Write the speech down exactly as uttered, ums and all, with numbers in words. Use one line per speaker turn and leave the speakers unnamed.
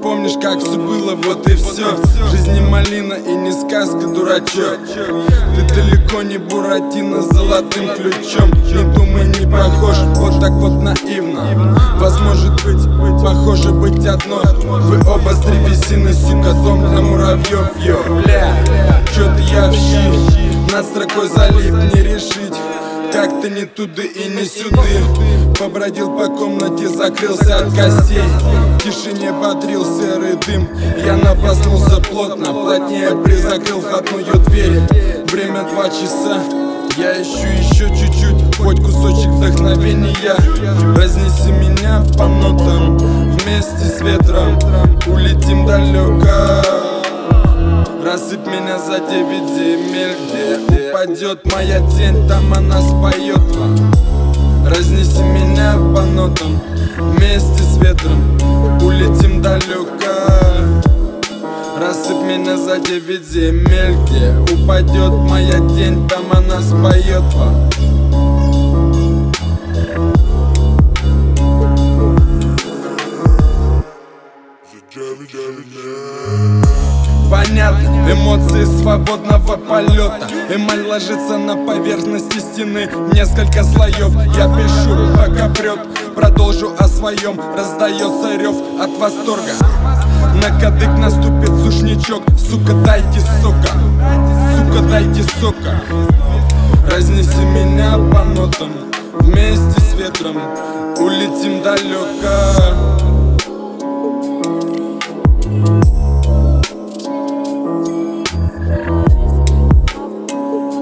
помнишь, как все было, вот и все. Жизнь не малина и не сказка, дурачок. Ты далеко не Буратино с золотым ключом. Не думай, не похож, вот так вот наивно. Вас может быть, похоже быть одно. Вы оба с древесины, сука, дом для муравьев. Йо, бля, чё ты я в щи, над строкой залип не решить. Как-то не туды и не сюды. Побродил по комнате, закрылся от гостей. В тишине бодрил серый дым. Я напаснулся плотно, плотнее призакрыл входную дверь. Время два часа, я ищу еще чуть-чуть, хоть кусочек вдохновения. Разнеси меня по нотам, вместе с ветром улетим далеко. Рассыпь меня за девять земель, где упадет моя тень, там она споет вам. Разнеси меня по нотам, вместе с ветром улетим далеко. Рассыпь меня за девять земель, где упадет моя тень, там она споет вам. Понятно, эмоции свободного полета. Эмаль ложится на поверхности стены, несколько слоев. Я пишу, пока прет, продолжу о своем. Раздается рев от восторга. На кадык наступит сушничок. Сука, дайте сока, сука, дайте сока. Разнеси меня по нотам, вместе с ветром улетим далеко.